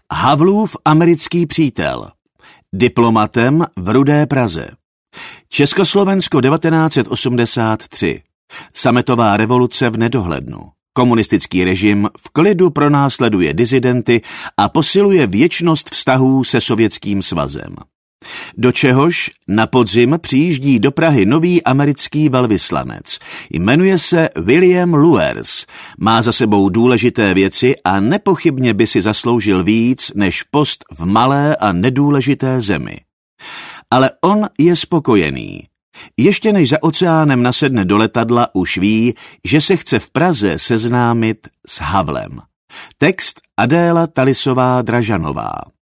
Havlův americký přítel. Diplomatem v Rudé Praze. Československo 1983. Sametová revoluce v nedohlednu. Komunistický režim v klidu pronásleduje disidenty a posiluje věčnost vztahů se Sovětským svazem. Do čehož na podzim přijíždí do Prahy nový americký velvyslanec. Jmenuje se William Luers, má za sebou důležité věci a nepochybně by si zasloužil víc než post v malé a nedůležité zemi. Ale on je spokojený. Ještě než za oceánem nasedne do letadla, už ví, že se chce v Praze seznámit s Havlem. Text Adéla Talisová-Dražanová.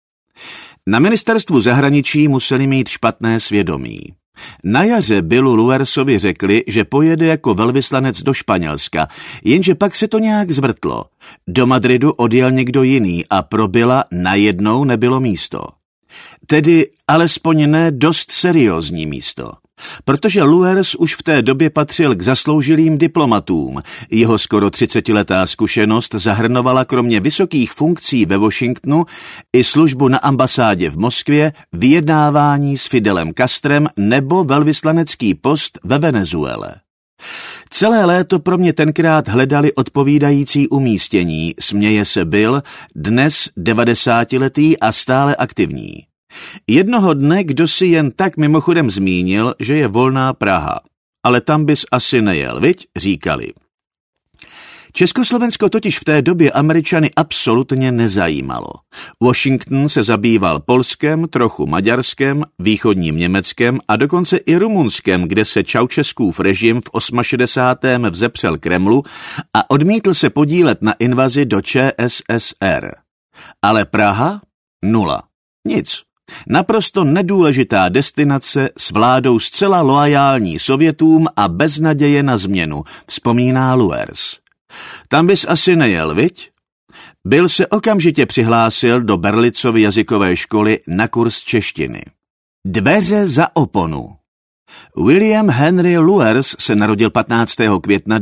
Na ministerstvu zahraničí museli mít špatné svědomí. Na jaře Billu Luersovi řekli, že pojede jako velvyslanec do Španělska, jenže pak se to nějak zvrtlo. Do Madridu odjel někdo jiný a pro Billa najednou nebylo místo. Tedy alespoň ne dost seriózní místo. Protože Luers už v té době patřil k zasloužilým diplomatům. Jeho skoro 30letá zkušenost zahrnovala kromě vysokých funkcí ve Washingtonu i službu na ambasádě v Moskvě, vyjednávání s Fidelem Castrem nebo velvyslanecký post ve Venezuele. Celé léto pro mě tenkrát hledali odpovídající umístění, směje se Bill, dnes 90letý a stále aktivní. Jednoho dne kdo si jen tak mimochodem zmínil, že je volná Praha. Ale tam bys asi nejel, viď? Říkali. Československo totiž v té době Američany absolutně nezajímalo. Washington se zabýval Polskem, trochu Maďarskem, východním Německem a dokonce i Rumunskem, kde se Čaučeskův režim v 68. vzepřel Kremlu a odmítl se podílet na invazi do ČSSR. Ale Praha? Nula. Nic. Naprosto nedůležitá destinace s vládou zcela loajální Sovětům a bez naděje na změnu, vzpomíná Luers. Tam bys asi nejel, viď? Bill se okamžitě přihlásil do Berlicovy jazykové školy na kurz češtiny. Dveře za oponu. William Henry Luers se narodil 15. května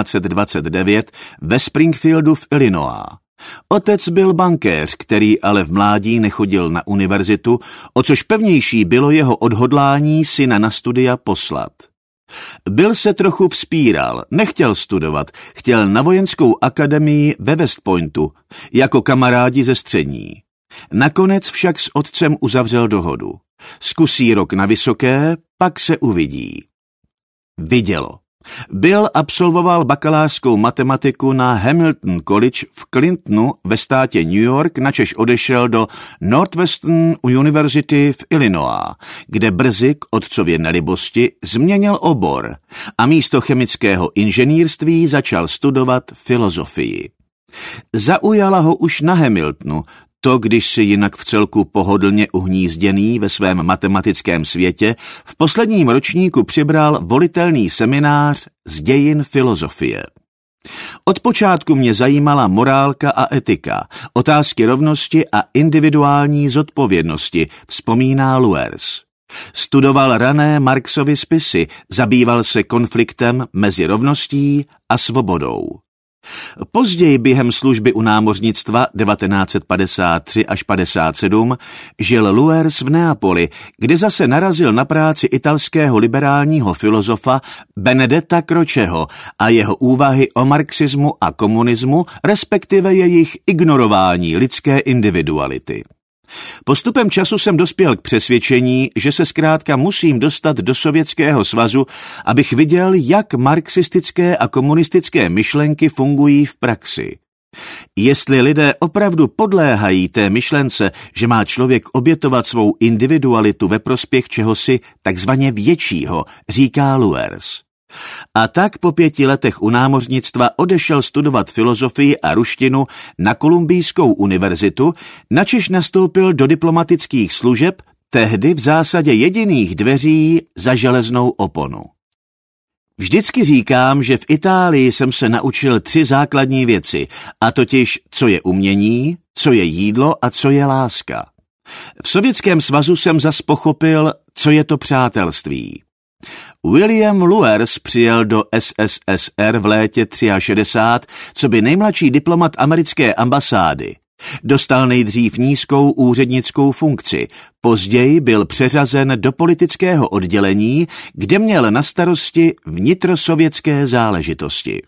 1929 ve Springfieldu v Illinois. Otec byl bankéř, který ale v mládí nechodil na univerzitu, o což pevnější bylo jeho odhodlání syna na studia poslat. Bill se trochu vzpíral, nechtěl studovat, chtěl na vojenskou akademii ve West Pointu, jako kamarádi ze střední. Nakonec však s otcem uzavřel dohodu. Zkusí rok na vysoké, pak se uvidí. Vidělo. Bill absolvoval bakalářskou matematiku na Hamilton College v Clintonu ve státě New York, načež odešel do Northwestern University v Illinois, kde brzy k otcově nelibosti změnil obor a místo chemického inženýrství začal studovat filozofii. Zaujala ho už na Hamiltonu, to, když si jinak v celku pohodlně uhnízděný ve svém matematickém světě v posledním ročníku přibral volitelný seminář z dějin filozofie. Od počátku mě zajímala morálka a etika, otázky rovnosti a individuální zodpovědnosti, vzpomíná Luers. Studoval rané Marxovy spisy, zabýval se konfliktem mezi rovností a svobodou. Později během služby u námořnictva 1953 až 57 žil Luers v Neapoli, kde zase narazil na práci italského liberálního filozofa Benedetta Croceho a jeho úvahy o marxismu a komunismu, respektive jejich ignorování lidské individuality. Postupem času jsem dospěl k přesvědčení, že se zkrátka musím dostat do Sovětského svazu, abych viděl, jak marxistické a komunistické myšlenky fungují v praxi. Jestli lidé opravdu podléhají té myšlence, že má člověk obětovat svou individualitu ve prospěch čehosi takzvaně většího, říká Luers. A tak po 5 letech u námořnictva odešel studovat filozofii a ruštinu na Kolumbijskou univerzitu, načež nastoupil do diplomatických služeb, tehdy v zásadě jediných dveří za železnou oponu. Vždycky říkám, že v Itálii jsem se naučil 3 základní věci, a totiž, co je umění, co je jídlo a co je láska. V Sovětském svazu jsem zas pochopil, co je to přátelství. William Luers přijel do SSSR v létě 63, co by nejmladší diplomat americké ambasády. Dostal nejdřív nízkou úřednickou funkci, později byl přeřazen do politického oddělení, kde měl na starosti vnitrosovětské záležitosti.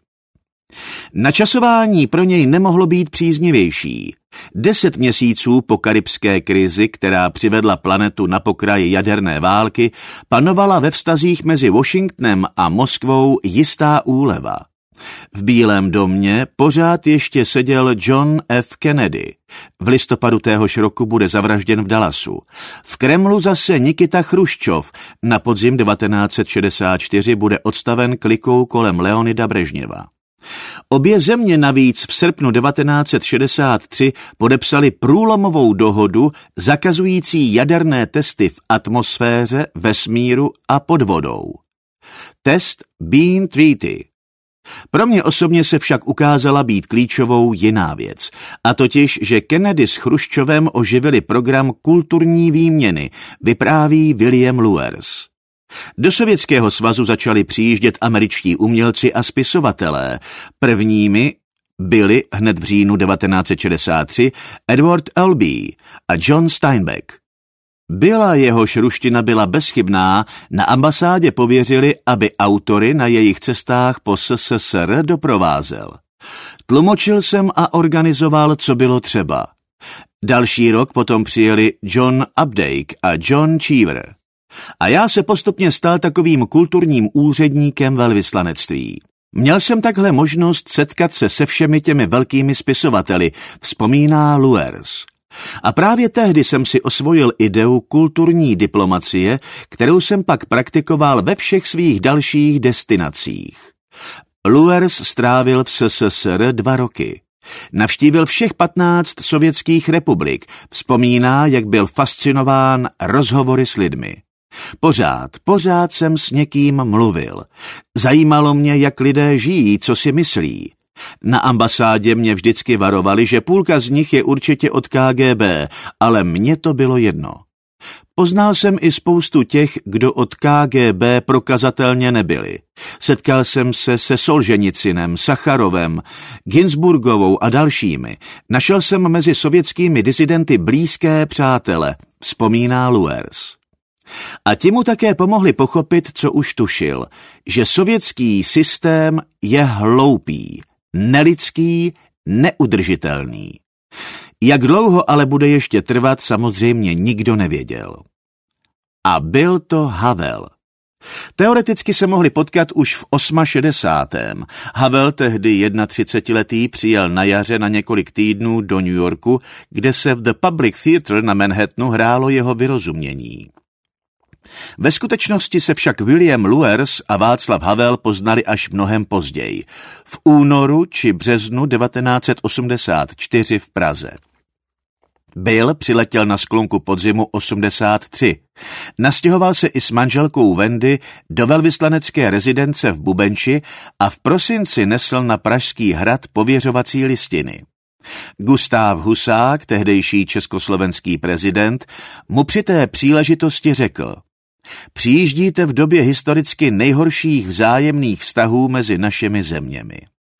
Načasování pro něj nemohlo být příznivější. 10 měsíců po karibské krizi, která přivedla planetu na pokraj jaderné války, panovala ve vztazích mezi Washingtonem a Moskvou jistá úleva. V Bílém domě pořád ještě seděl John F. Kennedy. V listopadu téhož roku bude zavražděn v Dallasu. V Kremlu zase Nikita Chruščov. Na podzim 1964 bude odstaven klikou kolem Leonida Brežněva. Obě země navíc v srpnu 1963 podepsali průlomovou dohodu zakazující jaderné testy v atmosféře, vesmíru a pod vodou. Test Bean Treaty. Pro mě osobně se však ukázala být klíčovou jiná věc, a totiž, že Kennedy s Chruščovem oživili program kulturní výměny, vypráví William Luers. Do Sovětského svazu začali přijíždět američtí umělci a spisovatelé. Prvními byli hned v říjnu 1963 Edward Albee a John Steinbeck. Byla jehož ruština byla bezchybná, na ambasádě pověřili, aby autory na jejich cestách po SSSR doprovázel. Tlumočil jsem a organizoval, co bylo třeba. Další rok potom přijeli John Updike a John Cheever. A já se postupně stal takovým kulturním úředníkem velvyslanectví. Měl jsem takhle možnost setkat se se všemi těmi velkými spisovateli, vzpomíná Luers. A právě tehdy jsem si osvojil ideu kulturní diplomacie, kterou jsem pak praktikoval ve všech svých dalších destinacích. Luers strávil v SSSR 2 roky. Navštívil všech 15 sovětských republik, vzpomíná, jak byl fascinován rozhovory s lidmi. Pořád jsem s někým mluvil. Zajímalo mě, jak lidé žijí, co si myslí. Na ambasádě mě vždycky varovali, že půlka z nich je určitě od KGB, ale mně to bylo jedno. Poznal jsem i spoustu těch, kdo od KGB prokazatelně nebyli. Setkal jsem se Solženicinem, Sacharovem, Ginsburgovou a dalšími. Našel jsem mezi sovětskými disidenty blízké přátele, vzpomíná Luers. A ti mu také pomohli pochopit, co už tušil, že sovětský systém je hloupý, nelidský, neudržitelný. Jak dlouho ale bude ještě trvat, samozřejmě nikdo nevěděl. A byl to Havel. Teoreticky se mohli potkat už v 68. Havel, tehdy 31letý, přijel na jaře na několik týdnů do New Yorku, kde se v The Public Theatre na Manhattanu hrálo jeho Vyrozumění. Ve skutečnosti se však William Luers a Václav Havel poznali až mnohem později, v únoru či březnu 1984 v Praze. Bill přiletěl na sklonku podzimu 83. Nastěhoval se i s manželkou Wendy do velvyslanecké rezidence v Bubenči a v prosinci nesl na Pražský hrad pověřovací listiny. Gustav Husák, tehdejší československý prezident, mu při té příležitosti řekl: přijíždíte v době historicky nejhorších vzájemných vztahů mezi našimi zeměmi.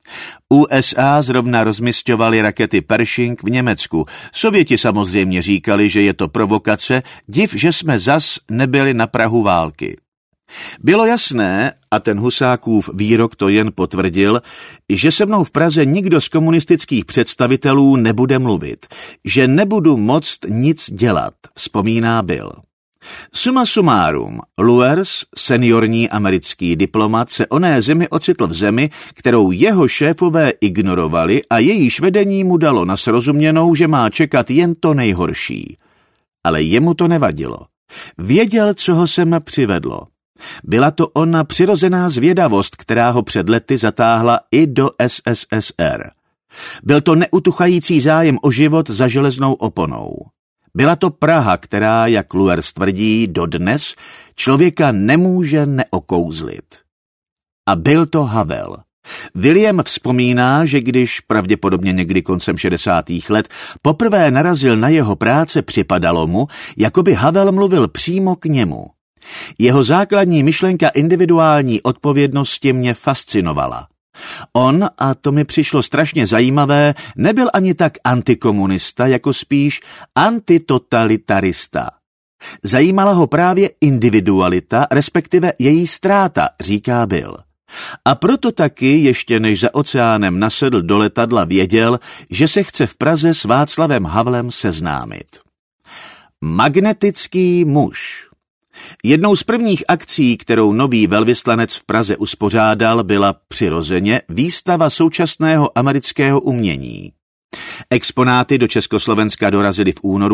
USA zrovna rozmisťovali rakety Pershing v Německu. Sověti samozřejmě říkali, že je to provokace, div, že jsme zas nebyli na prahu války. Bylo jasné, a ten Husákův výrok to jen potvrdil, že se mnou v Praze nikdo z komunistických představitelů nebude mluvit, že nebudu moct nic dělat, vzpomíná Bill. Suma sumárum, Luers, seniorní americký diplomat, se oné zemi ocitl v zemi, kterou jeho šéfové ignorovali a jejíž vedení mu dalo na srozuměnou, že má čekat jen to nejhorší. Ale jemu to nevadilo. Věděl, co ho sem přivedlo. Byla to ona přirozená zvědavost, která ho před lety zatáhla i do SSSR. Byl to neutuchající zájem o život za železnou oponou. Byla to Praha, která, jak Luers tvrdí, dodnes člověka nemůže neokouzlit. A byl to Havel. William vzpomíná, že když pravděpodobně někdy koncem 60. let poprvé narazil na jeho práce, připadalo mu, jako by Havel mluvil přímo k němu. Jeho základní myšlenka individuální odpovědnosti mě fascinovala. On, a to mi přišlo strašně zajímavé, nebyl ani tak antikomunista, jako spíš antitotalitarista. Zajímala ho právě individualita, respektive její ztráta, říká Bill. A proto taky, ještě než za oceánem nasedl do letadla, věděl, že se chce v Praze s Václavem Havlem seznámit. Magnetický muž. Jednou z prvních akcí, kterou nový velvyslanec v Praze uspořádal, byla přirozeně výstava současného amerického umění. Exponáty do Československa dorazily v únoru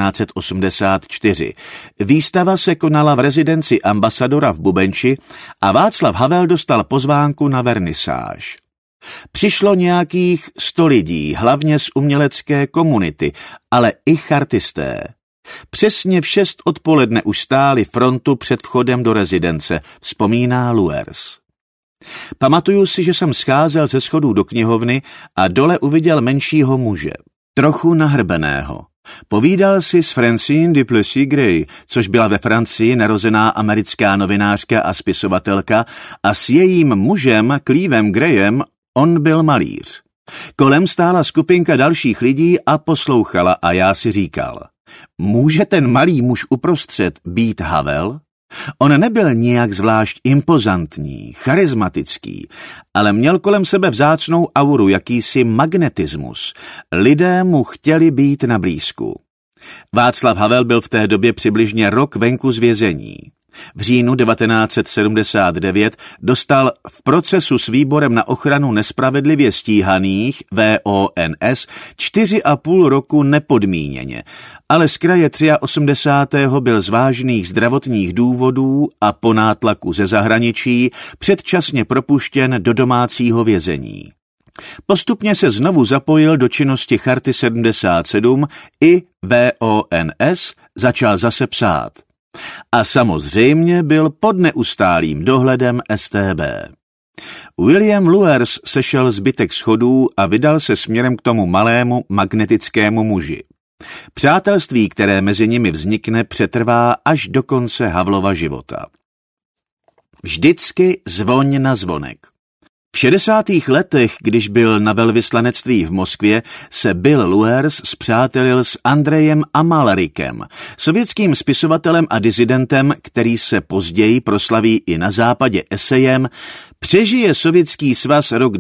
1984. Výstava se konala v rezidenci ambasadora v Bubenči a Václav Havel dostal pozvánku na vernisáž. Přišlo nějakých 100 lidí, hlavně z umělecké komunity, ale i chartisté. Přesně v 6 odpoledne už stáli frontu před vchodem do rezidence, vzpomíná Luers. Pamatuju si, že jsem scházel ze schodů do knihovny a dole uviděl menšího muže, trochu nahrbeného. Povídal si s Francine Duplessis-Gray, což byla ve Francii narozená americká novinářka a spisovatelka, a s jejím mužem Clevem Grayem on byl malíř. Kolem stála skupinka dalších lidí a poslouchala a já si říkal, může ten malý muž uprostřed být Havel? On nebyl nijak zvlášť impozantní, charismatický, ale měl kolem sebe vzácnou auru, jakýsi magnetismus. Lidé mu chtěli být na blízku. Václav Havel byl v té době přibližně rok venku z vězení. V říjnu 1979 dostal v procesu s výborem na ochranu nespravedlivě stíhaných VONS 4,5 roku nepodmíněně, ale z kraje 83. byl z vážných zdravotních důvodů a po nátlaku ze zahraničí předčasně propuštěn do domácího vězení. Postupně se znovu zapojil do činnosti Charty 77 i VONS začal zase psát. A samozřejmě byl pod neustálým dohledem StB. William Luers sešel zbytek schodů a vydal se směrem k tomu malému magnetickému muži. Přátelství, které mezi nimi vznikne, přetrvá až do konce Havlova života. Vždycky zvoň na zvonek. V 60. letech, když byl na velvyslanectví v Moskvě, se Bill Luers spřátelil s Andrejem Amalrikem, sovětským spisovatelem a disidentem, který se později proslaví i na západě esejem Přežije Sovětský svaz rok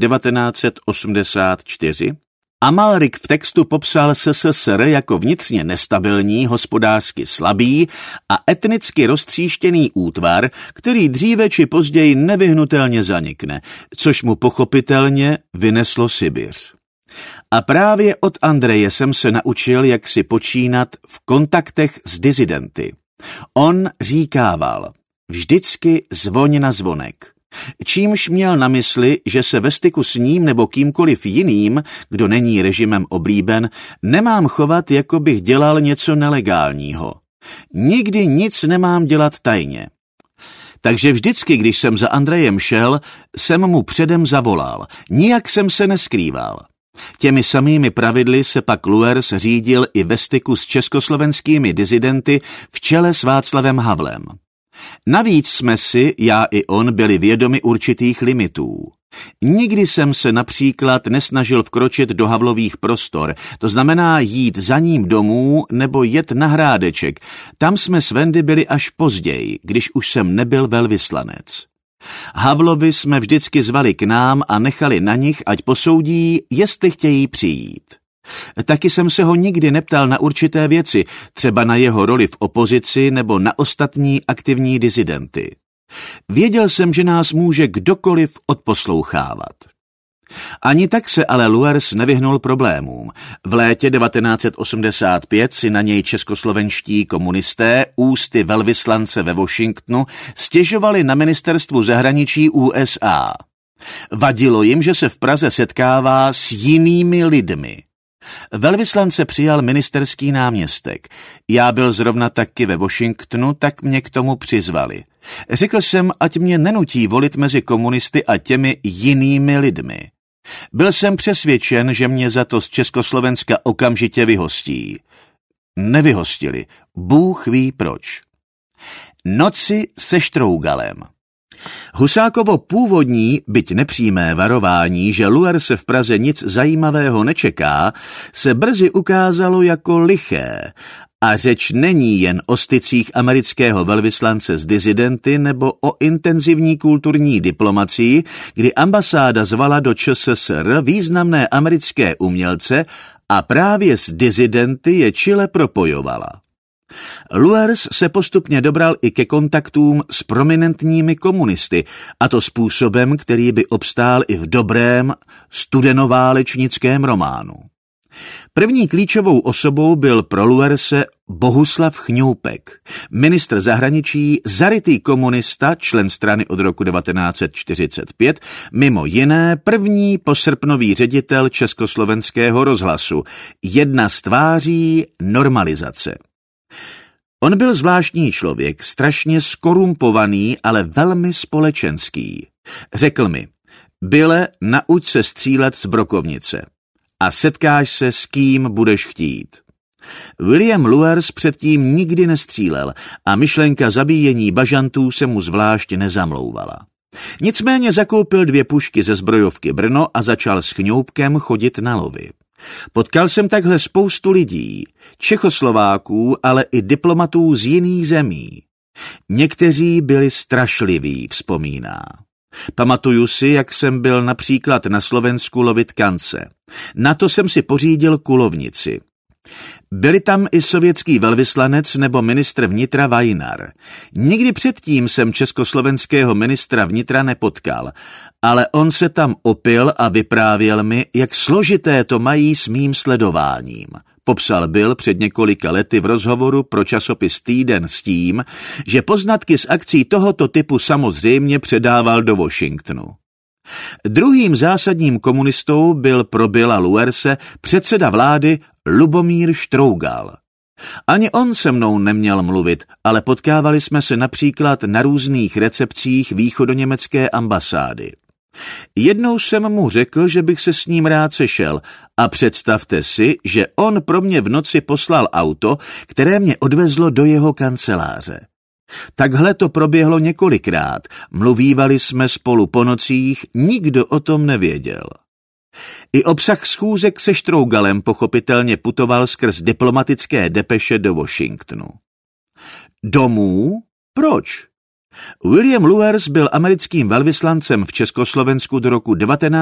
1984? Amalrik v textu popsal SSSR jako vnitřně nestabilní, hospodářsky slabý a etnicky roztříštěný útvar, který dříve či později nevyhnutelně zanikne, což mu pochopitelně vyneslo Sibiř. A právě od Andreje jsem se naučil, jak si počínat v kontaktech s disidenty. On říkával, vždycky zvoň na zvonek. Čímž měl na mysli, že se ve styku s ním nebo kýmkoliv jiným, kdo není režimem oblíben, nemám chovat, jako bych dělal něco nelegálního. Nikdy nic nemám dělat tajně. Takže vždycky, když jsem za Andrejem šel, jsem mu předem zavolal, nijak jsem se neskrýval. Těmi samými pravidly se pak Luers řídil i ve styku s československými disidenty v čele s Václavem Havlem. Navíc jsme si, já i on, byli vědomi určitých limitů. Nikdy jsem se například nesnažil vkročit do Havlových prostor, to znamená jít za ním domů nebo jet na Hrádeček. Tam jsme s Wendy byli až později, když už jsem nebyl velvyslanec. Havlovi jsme vždycky zvali k nám a nechali na nich, ať posoudí, jestli chtějí přijít. Taky jsem se ho nikdy neptal na určité věci, třeba na jeho roli v opozici nebo na ostatní aktivní disidenty. Věděl jsem, že nás může kdokoliv odposlouchávat. Ani tak se ale Luers nevyhnul problémům. V létě 1985 si na něj českoslovenští komunisté ústy velvyslance ve Washingtonu stěžovali na ministerstvu zahraničí USA. Vadilo jim, že se v Praze setkává s jinými lidmi. Velvyslance přijal ministerský náměstek. Já byl zrovna taky ve Washingtonu, tak mě k tomu přizvali. Řekl jsem, ať mě nenutí volit mezi komunisty a těmi jinými lidmi. Byl jsem přesvědčen, že mě za to z Československa okamžitě vyhostí. Nevyhostili. Bůh ví proč. Noci se Štrougalem. Husákovo původní, byť nepřímé varování, že Luer se v Praze nic zajímavého nečeká, se brzy ukázalo jako liché a řeč není jen o stycích amerického velvyslance s disidenty nebo o intenzivní kulturní diplomacii, kdy ambasáda zvala do ČSSR významné americké umělce a právě s disidenty je Chile propojovala. Luers se postupně dobral i ke kontaktům s prominentními komunisty, a to způsobem, který by obstál i v dobrém studenoválečnickém románu. První klíčovou osobou byl pro Luerse Bohuslav Chňoupek, ministr zahraničí, zarytý komunista, člen strany od roku 1945, mimo jiné první posrpnový ředitel Československého rozhlasu, jedna z tváří normalizace. On byl zvláštní člověk, strašně skorumpovaný, ale velmi společenský. Řekl mi: Byle, nauč se střílet z brokovnice a setkáš se s kým budeš chtít. William Luers předtím nikdy nestřílel a myšlenka zabíjení bažantů se mu zvlášť nezamlouvala. Nicméně zakoupil 2 pušky ze zbrojovky Brno a začal s Chňoupkem chodit na lovy. Potkal jsem takhle spoustu lidí, Čechoslováků, ale i diplomatů z jiných zemí. Někteří byli strašliví, vzpomíná. Pamatuju si, jak jsem byl například na Slovensku lovit kance. Na to jsem si pořídil kulovnici. Byli tam i sovětský velvyslanec nebo ministr vnitra Vajnar. Nikdy předtím jsem československého ministra vnitra nepotkal, ale on se tam opil a vyprávěl mi, jak složité to mají s mým sledováním. Popsal byl před několika lety v rozhovoru pro časopis Týden s tím, že poznatky z akcí tohoto typu samozřejmě předával do Washingtonu. Druhým zásadním komunistou byl pro Billa Luerse předseda vlády Lubomír Štrougal. Ani on se mnou neměl mluvit, ale potkávali jsme se například na různých recepcích východoněmecké ambasády. Jednou jsem mu řekl, že bych se s ním rád sešel, a představte si, že on pro mě v noci poslal auto, které mě odvezlo do jeho kanceláře. Takhle to proběhlo několikrát, mluvívali jsme spolu po nocích, nikdo o tom nevěděl. I obsah schůzek se Štrougalem pochopitelně putoval skrz diplomatické depeše do Washingtonu. Domů? Proč? William Luers byl americkým velvyslancem v Československu do roku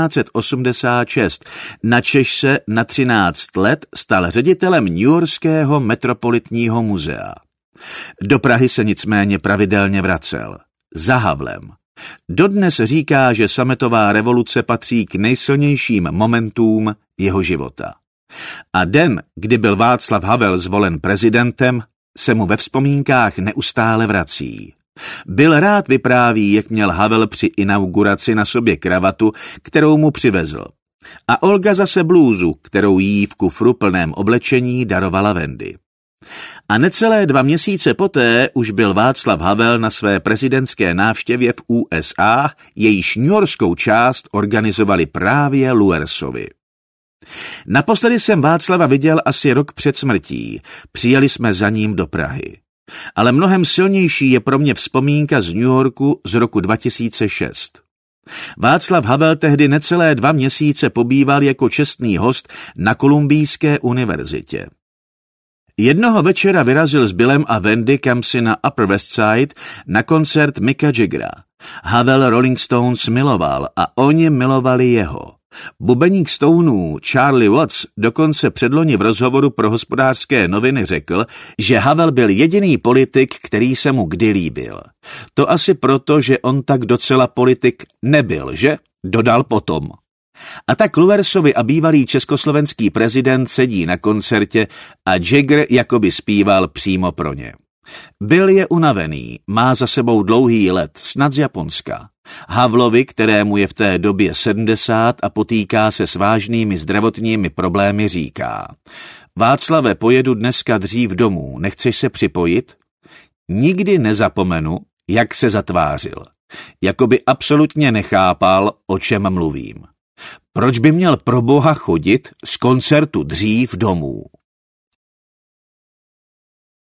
1986, načež se na 13 let stal ředitelem Newyorského metropolitního muzea. Do Prahy se nicméně pravidelně vracel. Za Havlem. Dodnes říká, že sametová revoluce patří k nejsilnějším momentům jeho života. A den, kdy byl Václav Havel zvolen prezidentem, se mu ve vzpomínkách neustále vrací. Byl rád vypráví, jak měl Havel při inauguraci na sobě kravatu, kterou mu přivezl. A Olga zase blůzu, kterou jí v kufru plném oblečení darovala Wendy. A necelé 2 měsíce poté už byl Václav Havel na své prezidentské návštěvě v USA, jejíž newyorskou část organizovali právě Luersovi. Naposledy jsem Václava viděl asi rok před smrtí, přijeli jsme za ním do Prahy. Ale mnohem silnější je pro mě vzpomínka z New Yorku z roku 2006. Václav Havel tehdy necelé 2 měsíce pobýval jako čestný host na Kolumbijské univerzitě. Jednoho večera vyrazil s Billem a Wendy kamsi na Upper West Side na koncert Micka Jaggera. Havel Rolling Stones miloval a oni milovali jeho. Bubeník Stoneů Charlie Watts dokonce předloni v rozhovoru pro Hospodářské noviny řekl, že Havel byl jediný politik, který se mu kdy líbil. To asi proto, že on tak docela politik nebyl, že? Dodal potom. A tak Luersovi a bývalý československý prezident sedí na koncertě a Jagger jakoby zpíval přímo pro ně. Bill je unavený, má za sebou dlouhý let, snad z Japonska. Havlovi, kterému je v té době 70 a potýká se s vážnými zdravotními problémy, říká: Václave, pojedu dneska dřív domů, nechceš se připojit? Nikdy nezapomenu, jak se zatvářil. Jakoby absolutně nechápal, o čem mluvím. Proč by měl pro boha chodit z koncertu dřív domů?